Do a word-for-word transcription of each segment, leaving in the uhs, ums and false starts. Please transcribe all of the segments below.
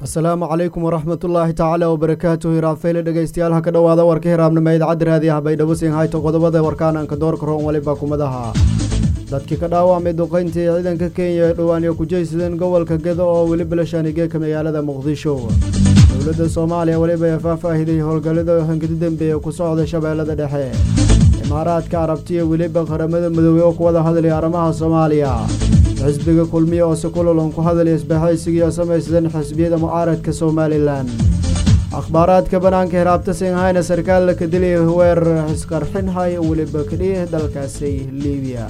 السلام عليكم ورحمة الله تعالى وبركاته. رافيل dhageystayaal ka dhawaada warka hiraabnimo idaacada raadiyaha Baydhabo siin hayto qodobada warkaan ka door karoon waliba kumadaha dadkii ka dhaawacmay duqeyntii ciidanka Kenya ee dhawaan ku jeeysadeen gobolka Gedo oo wali bilashaanige ka magaalada Muqdisho. Dowladda Soomaaliya waliba faahfaahiday howlgallada hangida dambeeyay ku socda shabeellada dhexe. Imaaraadka Carabtiga waliba qaramada Midoobay oo ku wada hadlay arrimaha Soomaaliya. xisbiga kulmiye oo sikulan ku hadlay isbahaysiga sameeysan xisbiyada mucaaradka Soomaaliland. akhbaaraadka banaanka hiraabta siin hayna sarkaal ka dilay weer isqarxin hay waliba kadhiye dalkaasi Liibiya.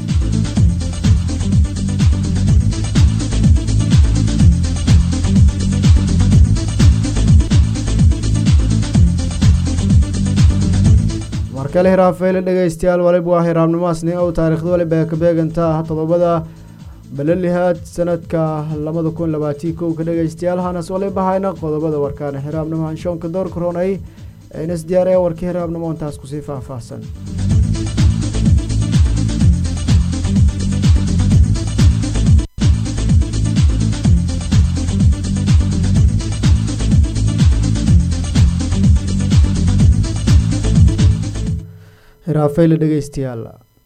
markale Rafael dhageystayaal waliba hiraabnimaasni oo taariikhda waliba ka beegantaa todobada balalihaad sanadka laba kun iyo labaatan iyo kow ka dhageystayaal hanas waliba hayna qodobada warkaan hiraabnimo anshoonka door koronay ee is diyaariyay warkii hiraabnimo intaas ku sii faahfaahsan. Rafael dhageystayaal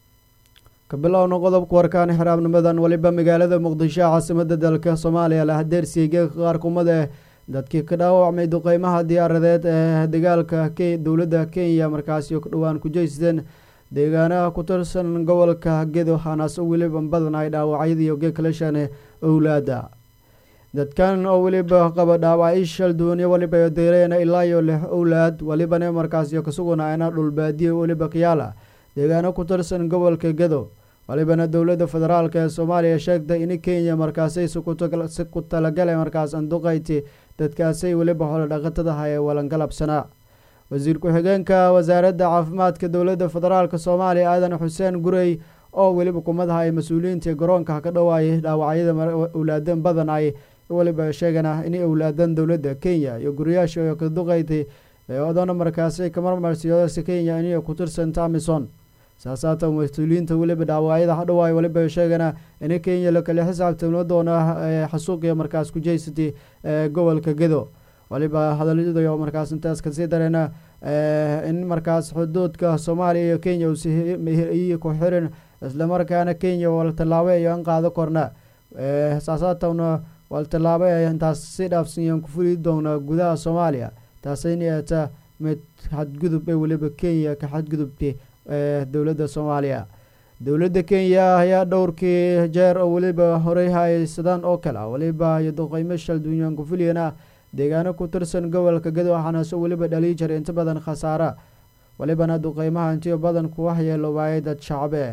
kabilowna qodobka warkaan xiraabnimadan waliba magaalada Muqdisho caasimadda dalka Soomaaliya la hadeersiga qaar kumada dadkii ka dhaawacmay duqeymaha diyaaradeed ee dagaalka ka dowladda Kenya markaas oo dhawaan ku jeeysadeen deegaanaha ku tirsan gobolka Gedo hanas waliba badan ay dhaawacyadii oo kala shanay awlaada dadkan oo waliba qaba dhaawacyo shal duuniya waliba deereena ilaa iyo lix awlaad waliba markaas oo ka suganayna dhul baadiye waliba qiyaala deegaano ku tirsan gobolka Gedo walibana dowladda federaalka ee Soomaaliya sheegtay in Kenya markaasay ku talagalay markaas anduqayti dadkaasay waliba xoolo dhaqatada hay walan galabsana. wasiir ku xigeenka wasaaradda caafimaadka dowladda federaalka Soomaaliya Aadan Xuseen Gurey oo waliba kumadahay mas'uuliyiinta garoonka ka dhawaayay dhaawacyada awlaadan badan ay waliba sheegana in awlaadan dowladda Kenya iyo guriyaasha ka duqayti oodana markaasay ka marmarsiyo Kenya inay ku tirsan Amazon saasaata mas'uuliyiinta waliba dhaawacyada hadhawaay waliba sheegana in Kenya la kala xisaabtamo doona xasuuqiya markaas ku jeysatay gobolka Gedo waliba hadalada markaas intaas ka sii dareena in markaas xuduudka Soomaaliya iyo Kenya uu si ku xiran isla markaana Kenya wal talaabay aan qaado korna saasaatana wal talaabay intaas si dhaafsiyan ku fuli doona gudaha Soomaaliya taasina ta mid xadgudub ay waliba Kenya ka xadgudubtay dowladda Soomaaliya. dowladda Kenya ayaa dhowrkii jeer oo waliba horay haysadaan oo kala waliba iyo duqeymo shal duunyan ku filiyana deegaano ku tirsan gobolka Gedo waxaana soo waliba dhali jiray inta badan khasaara walibana duqeymaha inta badan ku waxyeelo waayay dad shacab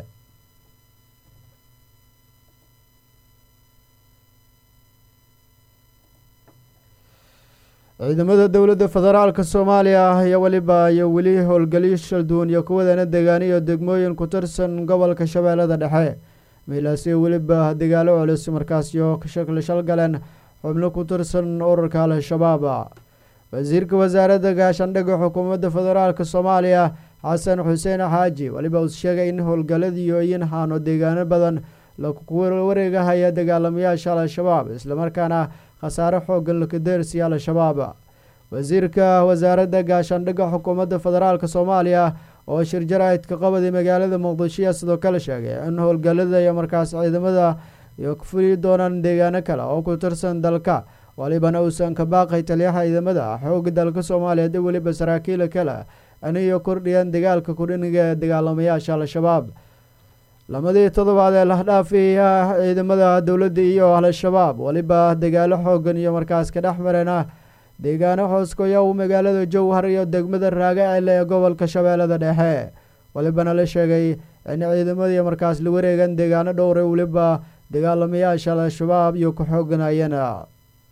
ciidamada dowladda federaalka Soomaaliya ayaa waliba iyo wali howlgaliyo shal duun iyo kuwadana deegaaniyo degmooyin ku tirsan gobolka Shabeellada Dhexe meelaasi waliba dagaalo culus markaas iyo ka shaqo shal galeen xubno ku tirsan ururka Al-Shabaab. wasiirka wasaaradda gaashaandhigga xukuumadda federaalka Soomaaliya Xasan Xuseen Xaaji waliba uu sheegay in howlgalladiyo in haano deegaano badan la ku wareegaya dagaalamayaasha Al-Shabaab isla markaana khasaare xooggan la ka deersiyay Al-Shabaab. wasiirka wasaaradda gaashaandhigga xukuumadda federaalka Soomaaliya oo shir jaraa'id ka qabaday magaalada Muqdisho sidoo kale sheegay in howlgallada iyo markaas ciidamada iyo ku fuli doonaan deegaano kale oo ku tirsan dalka walibana uusan ka baaqay taliyaha ciidamada xoogga dalka Soomaaliya ee waliba saraakiil kale aniyo kordhiyaan dagaalka kordhiniga dagaalamayaasha Al-Shabaab. lamadii toddobaad ee la dhaafay ciidamada dowladda iyo Al-Shabaab waliba dagaalo xooggan iyo markaas ka dhaxmarana deegaano hooskoya oo magaalada Jowhar iyo degmada Raagaale ee gobolka Shabeellada Dhexe walibana la sheegay in ciidamada markaas la wareegan deegaano dhowr ah waliba dagaalamayaasha Al-Shabaab iyo ku xoogganayana.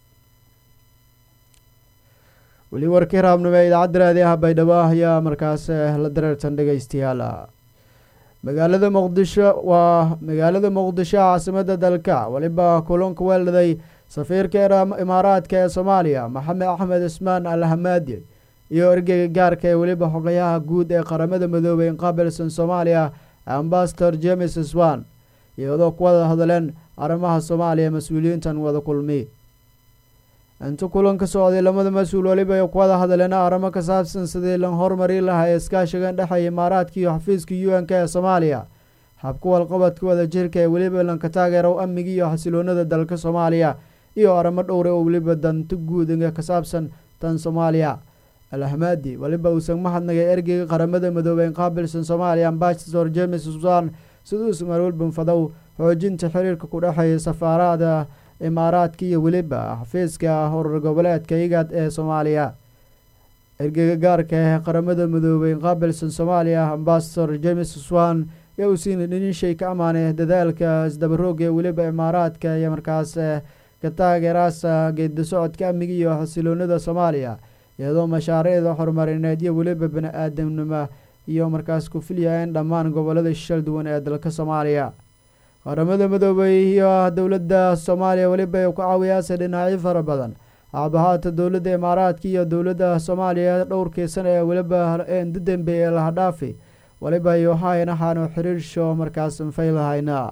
wali warkii raabnimo idaacada raadiyaha Baydhabo ayaa markaas la dareertan dhageystayaal. magaalada Muqdisho waa magaalada Muqdisho caasimadda dalka waliba kulanka weelday safiirka Imaaraadka ee Soomaaliya Maxamed Axmed Ismaan Al-Hamaadi iyo ergeyga gaarka ee waliba xogayaha guud ee qaramada Midoobay in qaabilsan Soomaaliya Ambassador James Swan iyadoo ku wada hadleen arrimaha Soomaaliya mas'uuliyiintan wada kulmi. inta kulanka socday lamada mas-uul waliba ay ku wada hadleen arrimo ka saabsan sidii lan horumari lahaa iskaashiga dhexeeya imaaraadka iyo xafiiska U N K ee Soomaaliya habka walqabadka wada jirka ee waliba lanka taageero amniga iyo xasiloonida dalka Soomaaliya iyo arrimo dhowr oo waliba danta guud ee ka saabsan tan Soomaaliya Al-Ahmadi waliba uu san mahadnaqay ergeyga qaramada midoobay qaabilsan Soomaaliya Ambassador James Suzan sidoo Soomaaliya banfadow xoojinta xiriirka ku dhaxeeya safaarada imaaraadka iyo waliba xafiiska horar goboleedka IGAD ee Soomaaliya ergeyga gaarka ah qaramada midoobay qaabilsan Soomaaliya Ambassador James Suzan yaa u siinay in shay ka amaanay dadaalka isdabarooga waliba imaaraadka iyo markaas ka taageerasa geedi socodka amniga iyo xasiloonida Soomaaliya iyadoo mashaariicda horumarineed iyo waliba bini'aadamnimo iyo markaas ku filayaan dhammaan gobolada shil duwan ee dalka Soomaaliya qaramada midoobay iyo dawladda Soomaaliya waliba ay ku caawiyaan dhinacyo fara badan aabahaata dawladda imaaraadka iyo dawladda Soomaaliya dhowrkii sano ee waliba ee dambe ee la dhaafi waliba ay hayna xaano xiriir show markaas faylahayna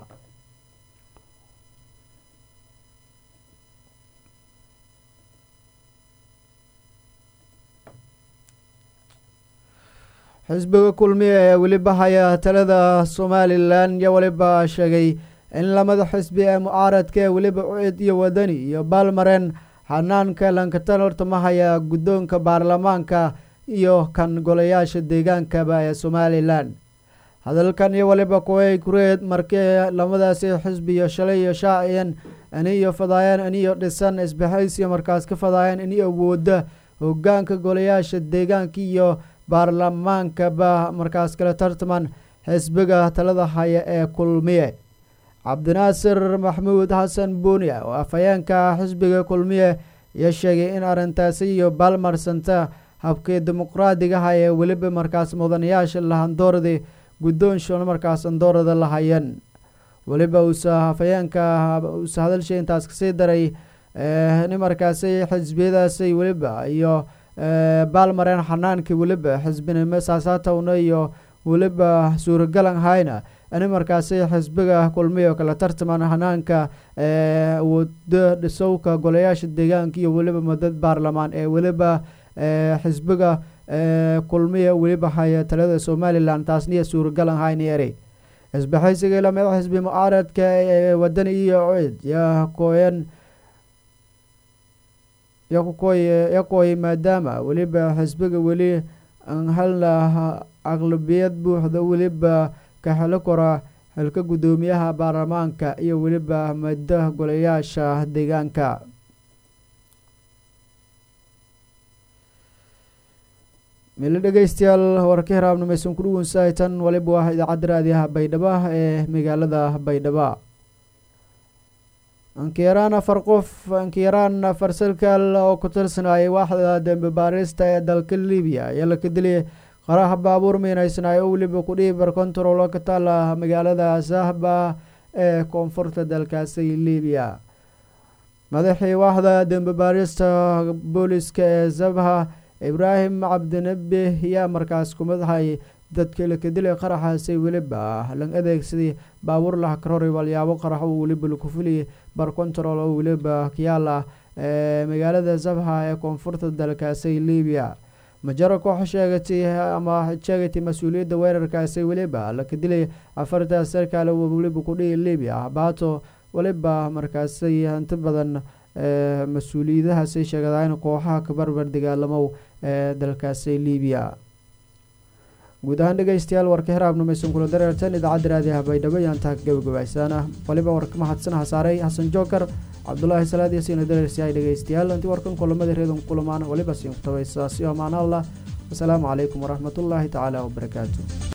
xisbiga kulmiye ee waliba haya talada Somaliland ya waliba sheegay in lamada xisbi ee mucaaradka ee waliba ucid iyo wadani iyo baalmareen xanaanka lanka tartama haya guddoonka baarlamaanka iyo kan golayaasha deegaanka ee Somaliland hadalkan iyo waliba kuway kureed markii lamadaasi xisbi iyo shalay iyo shaaciyeen aniyo fadaayeen aniyo dhisan isbahaysi markaas ka fadaayeen aniyo awooda hoggaanka golayaasha deegaanka iyo baarlamaanka ba markaas kala tartaman xisbiga talada haya ee kulmiye Cabdinaasir Maxamuud Xasan Buuniya oo afayeenka xisbiga kulmiye ya sheegay in arintaasi iyo balmarsanta habka dimuqraadiga haya waliba markaas mudanayaasha lahandoorada guddoonsho markaas andoorada lahayeen waliba uu afayeenka uu hadalshay intaas ka sii daray ee markaas xisbiyadaasi waliba iyo baalmareen xanaanka waliba xisbinimo saasaatowna iyo waliba suuragalan hayna ani markaas xisbiga kulmiye kala tartaman xanaanka ee wada dhisowka golayaasha deegaanka iyo waliba madad baarlamaan ee waliba xisbiga kulmiye waliba haya talada Somaliland taasniya suuragalan hayna yari isbahaysiga lamada xisbi mucaaradka ee wadani iyo cid ya kooyan yakoy maadaama waliba xisbiga wali aan halna aqlabiyad buuxda waliba ka helo kora halka gudoomiyaha baarlamaanka iyo waliba madada golayaasha deegaanka meel dhageystayaal warka haraabnimeysan ku dhuwan saaytan waliba waa idaacada raadiyaha Baydhabo ee magaalada Baydhabo Ankirana farqof Ankirana farsalkal oo ku tirsanay waaxda dambe baarista ee dalka Liibiya yala ka dilay qaraha baabuur meenaysanay oo waliba ku dhiibar control ka taala magaalada Sahba ee koonfurta dalkaasi Liibiya madaxii waaxda dambe baarista booliska ee Sabha Ibrahim Cabdinabi ya markaas ku madaxay dadka la ka dilay qaraxaasi waliba lan adeegsadii baabuur la karoray walyaabo qarax oo waliba ku fuliyay bar control oo waliba kiyaala ee magaalada Sabha ee koonfurta dalkaasi Liibiya majaro koox sheegatay ama sheegatay mas'uuliyadda weerarkaasi waliba la ka dilay afarta sarkaal oo waliba ku dhigay Liibiya baato waliba markaas inta badan ee mas'uuliyadaha ay sheegadaan kooxaha ka barbar dagaalamo ee dalkaasi Liibiya guud ahaan dhageystayaal warka haraabnimeysan kula dareertan idaacada raadiyaha Baydhabo ayaan taag gabagabaysaana waliba warka mahadsan Hasaaray Xasan Jookar Cabdullaahi Salaad iyo Siina dareersiyaay dhageystayaal intii warkan kulamada reedan kulamaan waliba siin tabaysa si amaana Allah assalaamu calaykum waraxmatullaahi tacaala wabarakaatuh